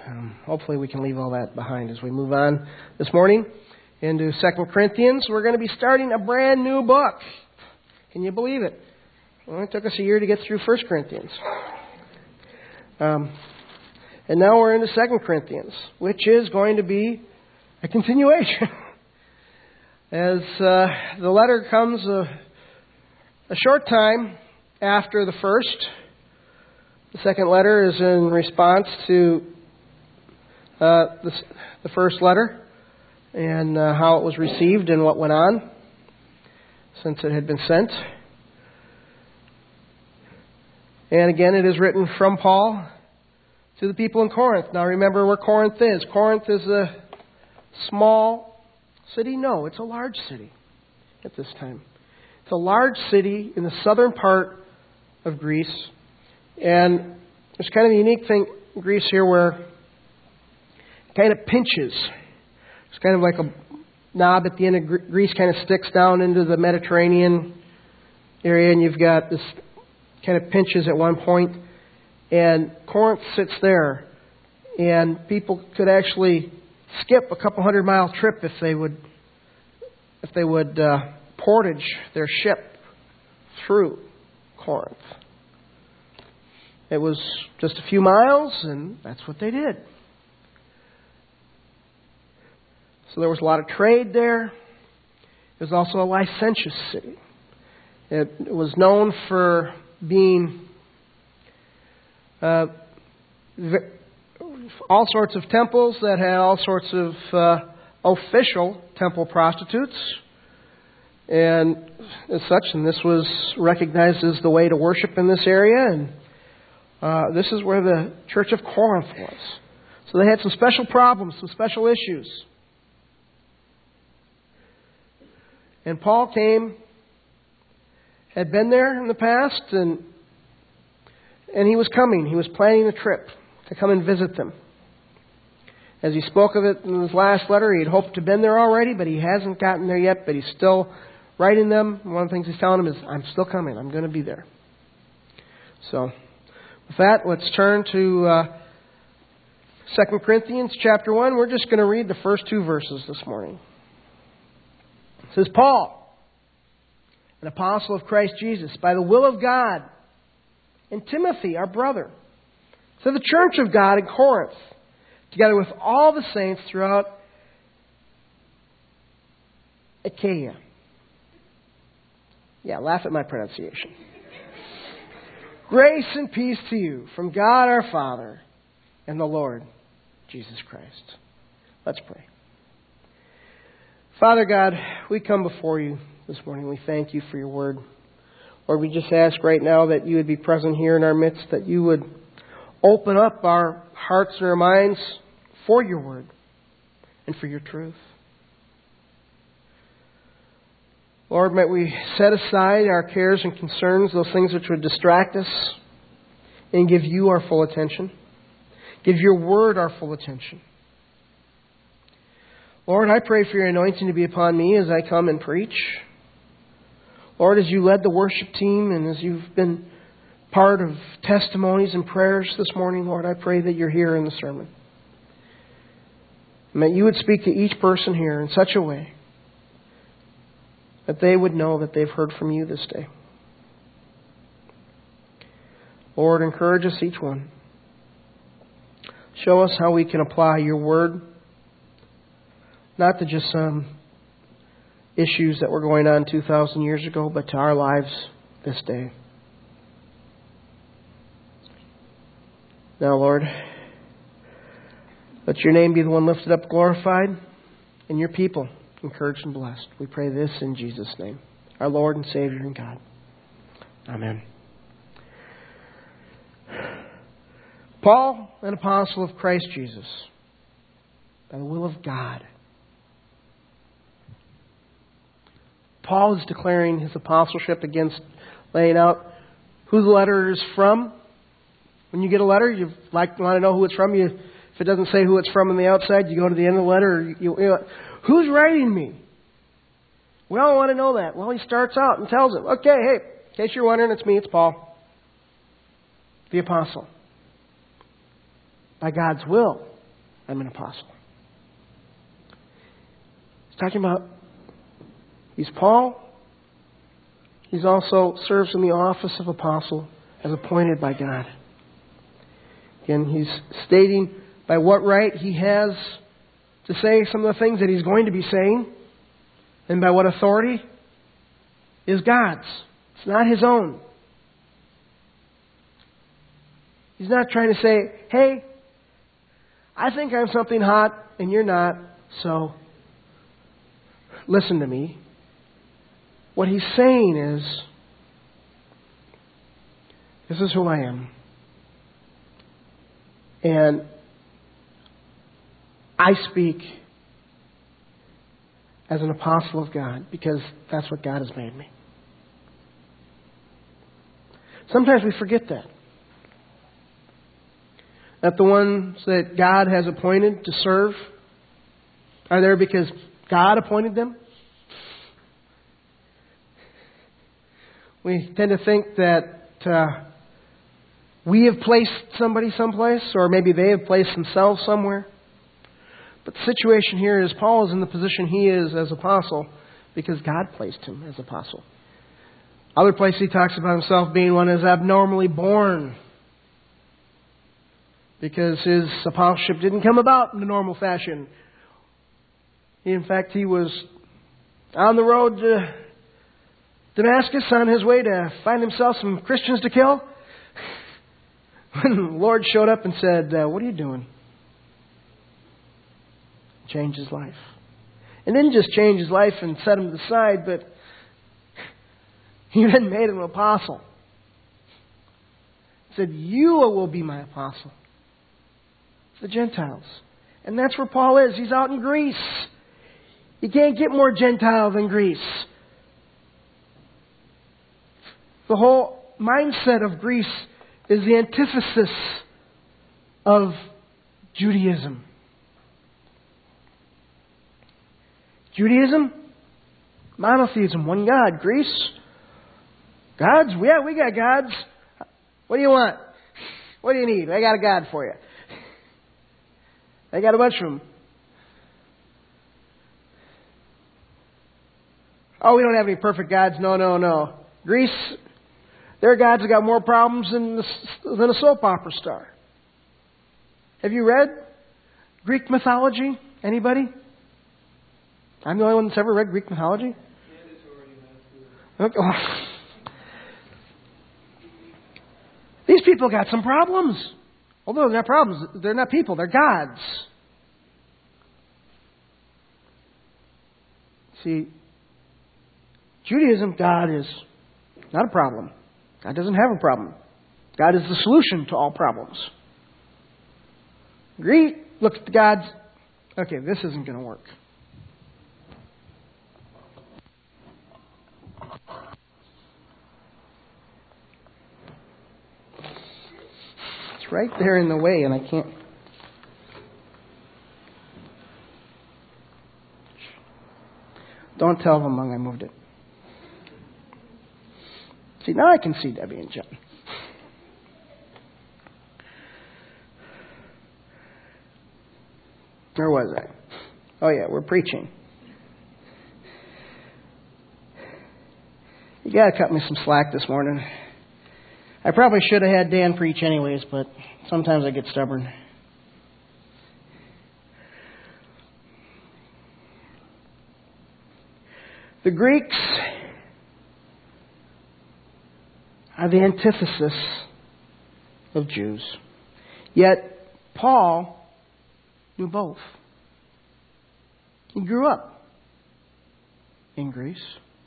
Hopefully we can leave all that behind as we move on this morning into 2 Corinthians. We're going to be starting a brand new book. Can you believe it? Well, it took us a year to get through 1 Corinthians. And now we're into 2 Corinthians, which is going to be a continuation. As the letter comes a short time after the first. The second letter is in response to the first letter and how it was received and what went on since it had been sent. And again, it is written from Paul to the people in Corinth. Now remember where Corinth is. Corinth is a small city? No, it's a large city at this time. It's a large city in the southern part of Greece. And there's kind of a unique thing in Greece here where it kind of pinches. It's kind of like a knob at the end of Greece kind of sticks down into the Mediterranean area, and you've got this kind of pinches at one point. And Corinth sits there, and people could actually skip a couple 100-mile trip if they would portage their ship through Corinth. It was just a few miles, and that's what they did. So there was a lot of trade there. It was also a licentious city. It was known for being all sorts of temples that had all sorts of official temple prostitutes and as such. And this was recognized as the way to worship in this area. And this is where the Church of Corinth was. So they had some special problems, some special issues. And Paul had been there in the past, and he was coming. He was planning a trip to come and visit them. As he spoke of it in his last letter, he had hoped to have been there already, but he hasn't gotten there yet, but he's still writing them. One of the things he's telling them is, I'm still coming. I'm going to be there. So, with that, let's turn to 2 Corinthians chapter 1. We're just going to read the first two verses this morning. It says, Paul, an apostle of Christ Jesus, by the will of God, and Timothy, our brother, to the church of God in Corinth, together with all the saints throughout Achaia. Yeah, laugh at my pronunciation. Grace and peace to you from God our Father and the Lord Jesus Christ. Let's pray. Father God, we come before you this morning. We thank you for your word. Lord, we just ask right now that you would be present here in our midst, that you would open up our hearts and our minds for your word and for your truth. Lord, might we set aside our cares and concerns, those things which would distract us, and give you our full attention. Give your word our full attention. Lord, I pray for your anointing to be upon me as I come and preach. Lord, as you led the worship team and as you've been part of testimonies and prayers this morning, Lord, I pray that you're here in the sermon. And that you would speak to each person here in such a way that they would know that they've heard from you this day. Lord, encourage us each one. Show us how we can apply your word, not to just some issues that were going on 2,000 years ago, but to our lives this day. Now, Lord, let your name be the one lifted up, glorified, and your people encouraged and blessed. We pray this in Jesus' name, our Lord and Savior and God. Amen. Paul, an apostle of Christ Jesus, by the will of God. Paul is declaring his apostleship against laying out who the letter is from. When you get a letter, you want to know who it's from. If it doesn't say who it's from on the outside, you go to the end of the letter. Who's writing me? We all want to know that. Well, he starts out and tells him, okay, hey, in case you're wondering, it's me, it's Paul, the apostle. By God's will, I'm an apostle. He's talking about, he's Paul. He's also serves in the office of apostle as appointed by God. Again, he's stating by what right he has to say some of the things that he's going to be saying, and by what authority is God's. It's not his own. He's not trying to say, hey, I think I'm something hot and you're not, so listen to me. What he's saying is, this is who I am. And I speak as an apostle of God because that's what God has made me. Sometimes we forget that. That the ones that God has appointed to serve are there because God appointed them. We tend to think that we have placed somebody someplace, or maybe they have placed themselves somewhere. But the situation here is Paul is in the position he is as apostle because God placed him as apostle. Other places he talks about himself being one who is abnormally born because his apostleship didn't come about in the normal fashion. In fact, he was on the road to Damascus on his way to find himself some Christians to kill. When the Lord showed up and said, what are you doing? Changed his life. And didn't just change his life and set him aside, but he then made him an apostle. He said, you will be my apostle. The Gentiles. And that's where Paul is. He's out in Greece. You can't get more Gentile than Greece. The whole mindset of Greece is the antithesis of Judaism. Judaism, monotheism, one God. Greece, gods? Yeah, we got gods. What do you want? What do you need? I got a God for you. I got a bunch of them. Oh, we don't have any perfect gods. No. Greece, their gods have got more problems than a soap opera star. Have you read Greek mythology? Anybody? I'm the only one that's ever read Greek mythology? Okay. These people got some problems. Although they're not problems, they're not people, they're gods. See, Judaism, God is not a problem. God doesn't have a problem. God is the solution to all problems. Greek looks at the gods, okay, this isn't going to work. It's right there in the way, and I can't. Don't tell them I moved it. See, now I can see Debbie and John. Where was I? Oh yeah, we're preaching. You got to cut me some slack this morning. I probably should have had Dan preach anyways, but sometimes I get stubborn. The Greeks are the antithesis of Jews. Yet Paul knew both. He grew up in Greece.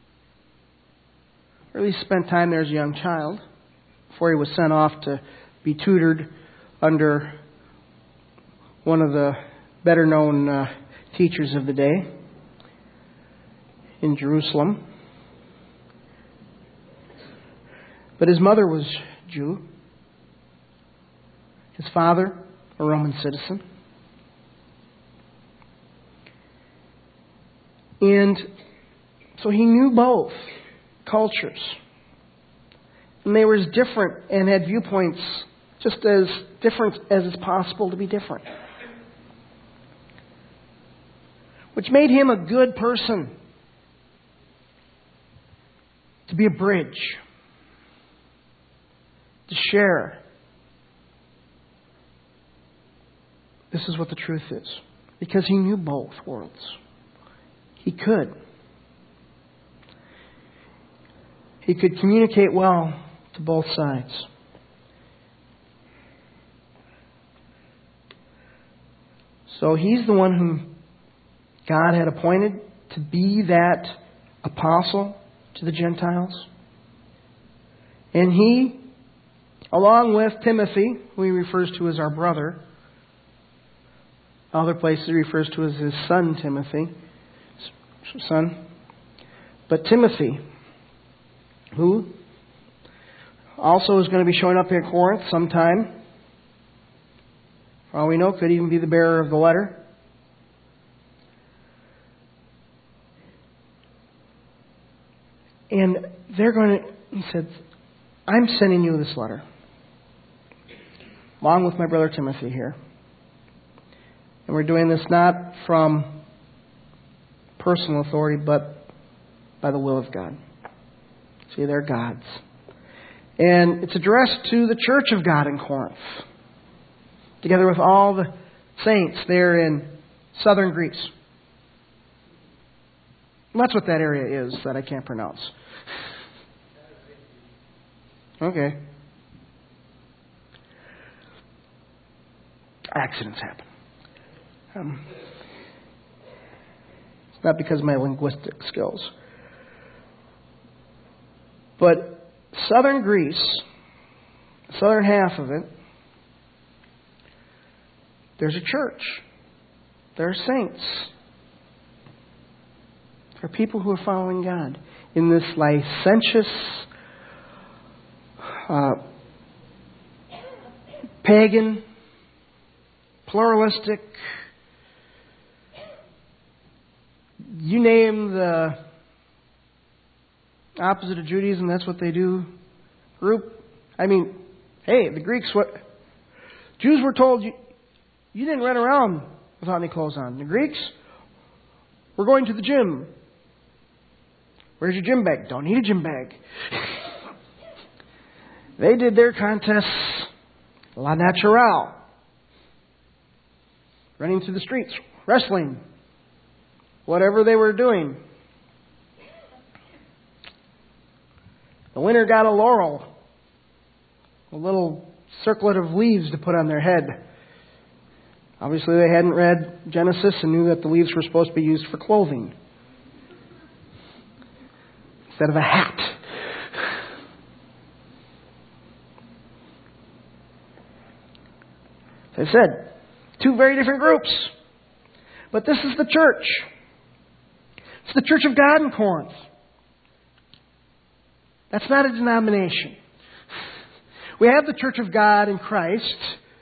Or at least spent time there as a young child before he was sent off to be tutored under one of the better known teachers of the day in Jerusalem. But his mother was Jew. His father, a Roman citizen. And so he knew both cultures. And they were as different and had viewpoints just as different as it's possible to be different. which made him a good person to be a bridge, to share. This is what the truth is. Because he knew both worlds. He could. He could communicate well to both sides. So he's the one whom God had appointed to be that apostle to the Gentiles. And he, along with Timothy, who he refers to as our brother, other places he refers to as his son Timothy, but Timothy, who also is going to be showing up here at Corinth sometime. For all we know, could even be the bearer of the letter. And he said, I'm sending you this letter, along with my brother Timothy here. And we're doing this not from personal authority, but by the will of God. See, they're God's. And it's addressed to the church of God in Corinth, together with all the saints there in southern Greece. And that's what that area is that I can't pronounce. Okay. Accidents happen. It's not because of my linguistic skills. But southern Greece, the southern half of it, there's a church. There are saints. There are people who are following God in this licentious, pagan, pluralistic, you name the opposite of Judaism, that's what they do, group. I mean, hey, the Greeks, Jews were told you didn't run around without any clothes on. The Greeks, we're going to the gym. Where's your gym bag? Don't need a gym bag. They did their contests la natural. Running through the streets, wrestling, whatever they were doing. The winner got a laurel, a little circlet of leaves to put on their head. Obviously, they hadn't read Genesis and knew that the leaves were supposed to be used for clothing instead of a hat. As I said, two very different groups. But this is the church. It's the church of God in Corinth. That's not a denomination. We have the church of God in Christ.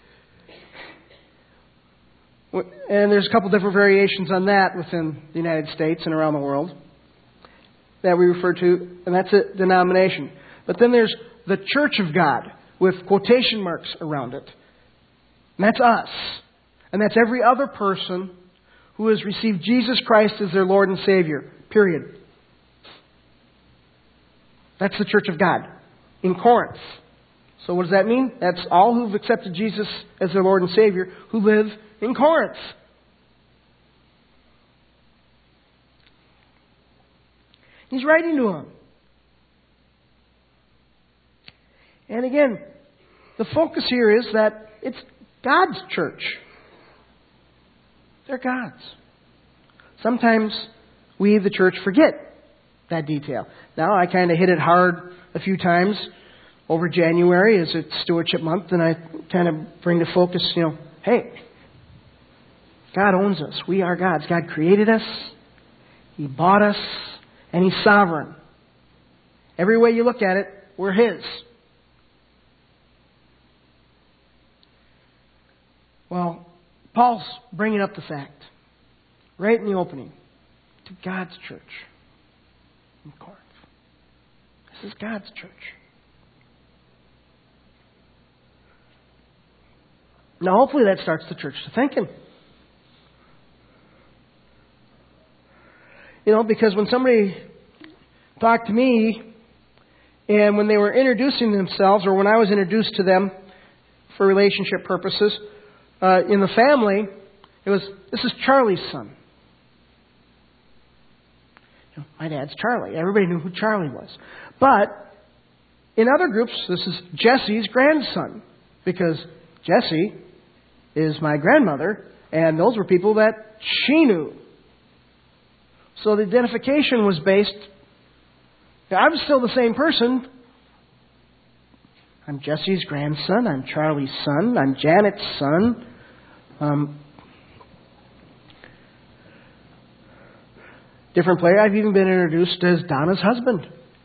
And there's a couple different variations on that within the United States and around the world that we refer to, and that's a denomination. But then there's the church of God with quotation marks around it. And that's us. And that's every other person who has received Jesus Christ as their Lord and Savior. Period. That's the church of God in Corinth. So what does that mean? That's all who've accepted Jesus as their Lord and Savior who live in Corinth. He's writing to them. And again, the focus here is that it's God's church. They're God's. Sometimes we, the church, forget that detail. Now, I kind of hit it hard a few times over January as it's Stewardship Month, and I kind of bring the focus, hey, God owns us. We are God's. God created us. He bought us, and He's sovereign. Every way you look at it, we're His. Well, Paul's bringing up the fact, right in the opening, to God's church in Corinth. This is God's church. Now, hopefully that starts the church to thinking. Because when somebody talked to me, and when they were introducing themselves, or when I was introduced to them for relationship purposes, in the family, this is Charlie's son. My dad's Charlie. Everybody knew who Charlie was. But in other groups, this is Jesse's grandson, because Jessie is my grandmother, and those were people that she knew. So the identification was based, I'm still the same person. I'm Jesse's grandson, I'm Charlie's son, I'm Janet's son. Different player. I've even been introduced as Donna's husband.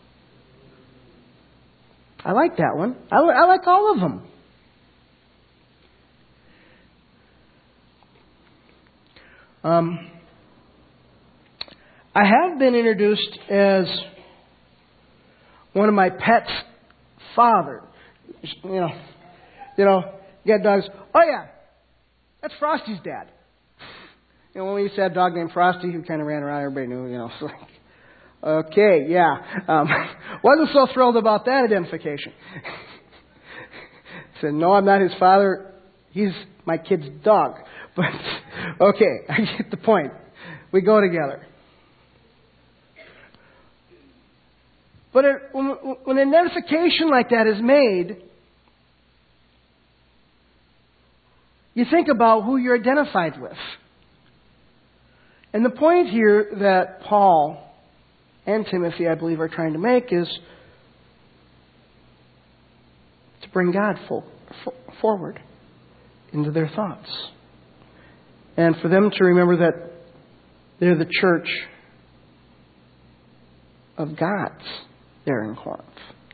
I like that one. I like all of them. I have been introduced as one of my pet's father. You get dogs. Oh yeah, that's Frosty's dad. When we used to have a dog named Frosty who kind of ran around, everybody knew, So, okay, yeah. Wasn't so thrilled about that identification. Said, no, I'm not his father. He's my kid's dog. But, okay, I get the point. We go together. But when an identification like that is made, you think about who you're identified with. And the point here that Paul and Timothy, I believe, are trying to make is to bring God forward into their thoughts. And for them to remember that they're the church of God's there in Corinth.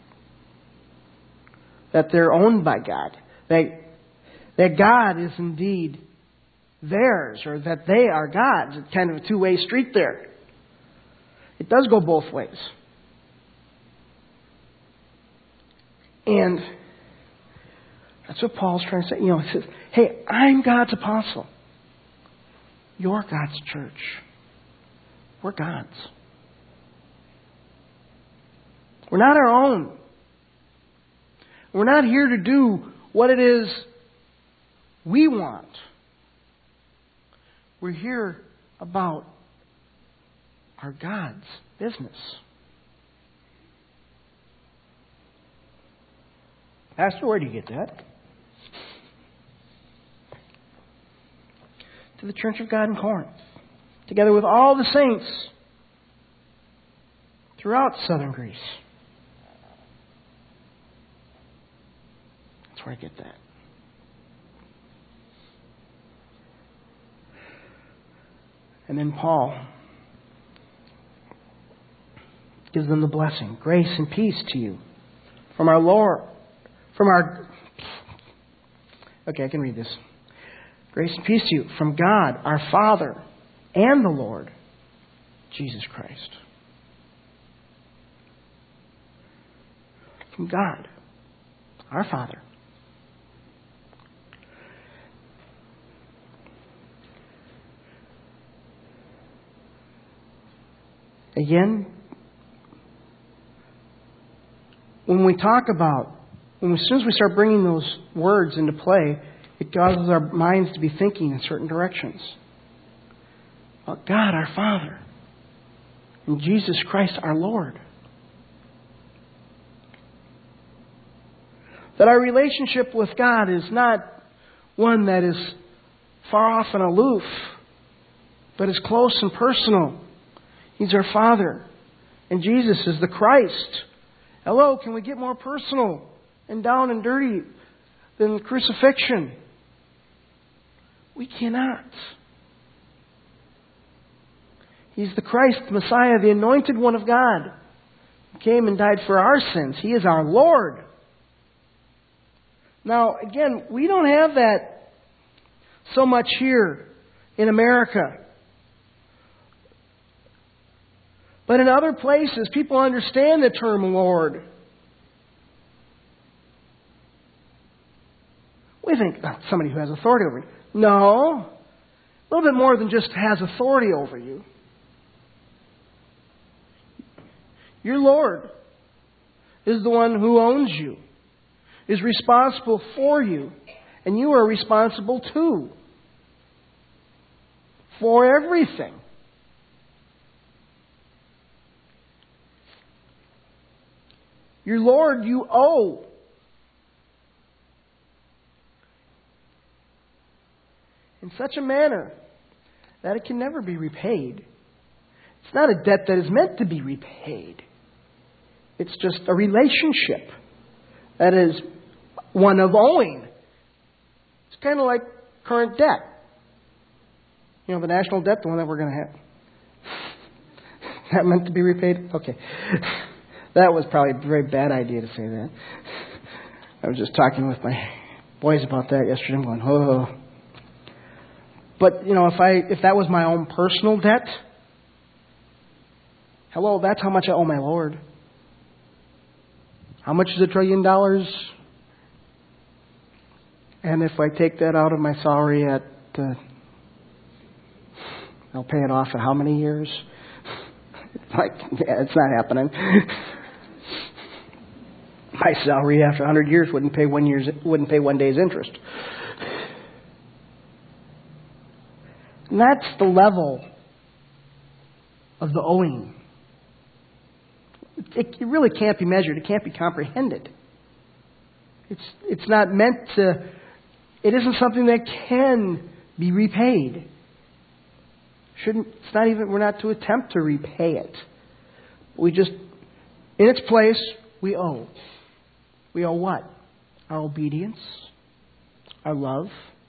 That they're owned by God. That God is indeed theirs, or that they are God's. It's kind of a two-way street there. It does go both ways. And that's what Paul's trying to say. He says, hey, I'm God's apostle. You're God's church. We're God's. We're not our own. We're not here to do what it is we want. We're here about our God's business. Pastor, where do you get that? To the Church of God in Corinth, together with all the saints throughout southern Greece. That's where I get that. And then Paul gives them the blessing. Grace and peace to you from our Lord. Okay, I can read this. Grace and peace to you from God, our Father, and the Lord, Jesus Christ. From God, our Father. Again, as soon as we start bringing those words into play, it causes our minds to be thinking in certain directions. About God, our Father, and Jesus Christ, our Lord. That our relationship with God is not one that is far off and aloof, but is close and personal. He's our Father, and Jesus is the Christ. Hello, can we get more personal and down and dirty than crucifixion? We cannot. He's the Christ, the Messiah, the anointed one of God, who came and died for our sins. He is our Lord. Now, again, we don't have that so much here in America. But in other places, people understand the term Lord. We think, somebody who has authority over you. No. A little bit more than just has authority over you. Your Lord is the one who owns you, is responsible for you, and you are responsible too for everything. Your Lord you owe. In such a manner that it can never be repaid. It's not a debt that is meant to be repaid. It's just a relationship that is one of owing. It's kind of like current debt. You know, the national debt, the one that we're going to have. Is that meant to be repaid? Okay. That was probably a very bad idea to say that. I was just talking with my boys about that yesterday. I'm going, oh. But, you know, if that was my own personal debt, hello, that's how much I owe my Lord. How much is $1 trillion? And if I take that out of my salary I'll pay it off in how many years? It's not happening. My salary after 100 years wouldn't pay 1 day's interest. And that's the level of the owing. It really can't be measured. It can't be comprehended. It's not meant to. It isn't something that can be repaid. It's not even. We're not to attempt to repay it. We just, in its place, we owe. We owe what? Our obedience, our love,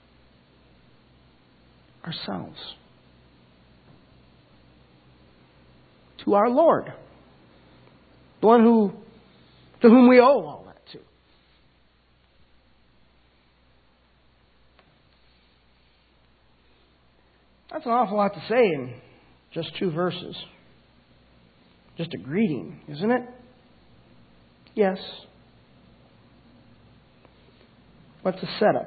ourselves to our Lord, the one to whom we owe all that to. That's an awful lot to say in just 2 verses. Just a greeting, isn't it? Yes. What's a setup?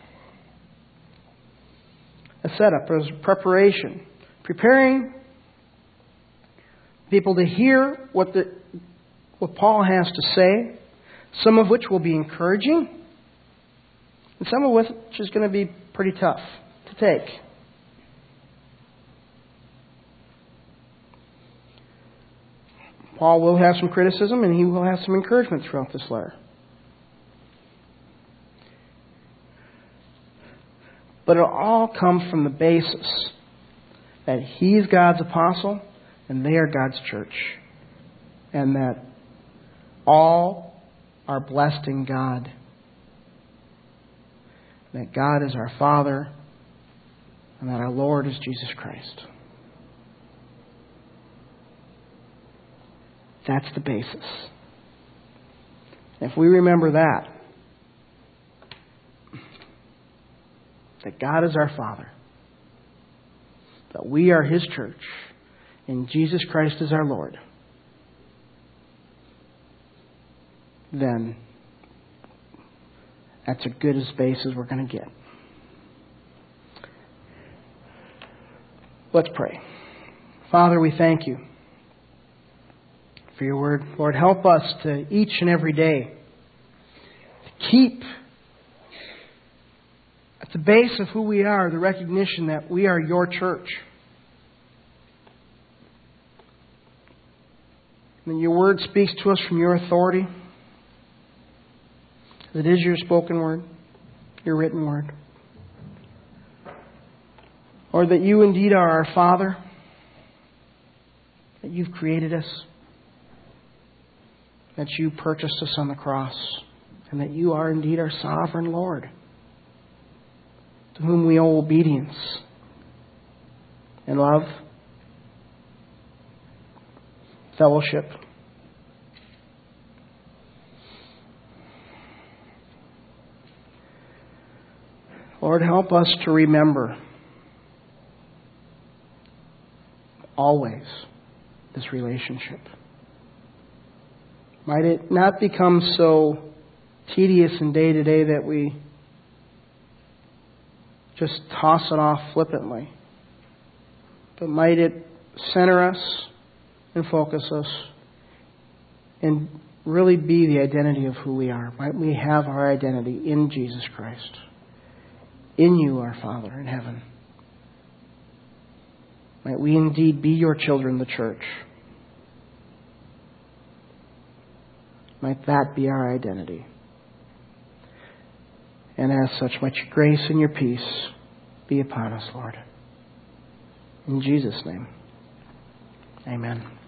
A setup is preparation. Preparing people to hear what Paul has to say, some of which will be encouraging, and some of which is going to be pretty tough to take. Paul will have some criticism and he will have some encouragement throughout this letter. But it'll all come from the basis that he's God's apostle and they are God's church. And that all are blessed in God. That God is our Father and that our Lord is Jesus Christ. That's the basis. If we remember that God is our Father, that we are His church, and Jesus Christ is our Lord, then that's as good a space as we're going to get. Let's pray. Father, we thank you for your word. Lord, help us to each and every day to keep at the base of who we are the recognition that we are your church. And your word speaks to us from your authority. It is your spoken word, your written word. Or that you indeed are our Father, that you've created us, that you purchased us on the cross, and that you are indeed our sovereign Lord, to whom we owe obedience and love, fellowship. Lord, help us to remember always this relationship. Might it not become so tedious in day to day that we just toss it off flippantly, but might it center us and focus us and really be the identity of who we are. Might we have our identity in Jesus Christ, in you, our Father in heaven. Might we indeed be your children, the church. Might that be our identity. And as such, might your grace and your peace be upon us, Lord. In Jesus' name, amen.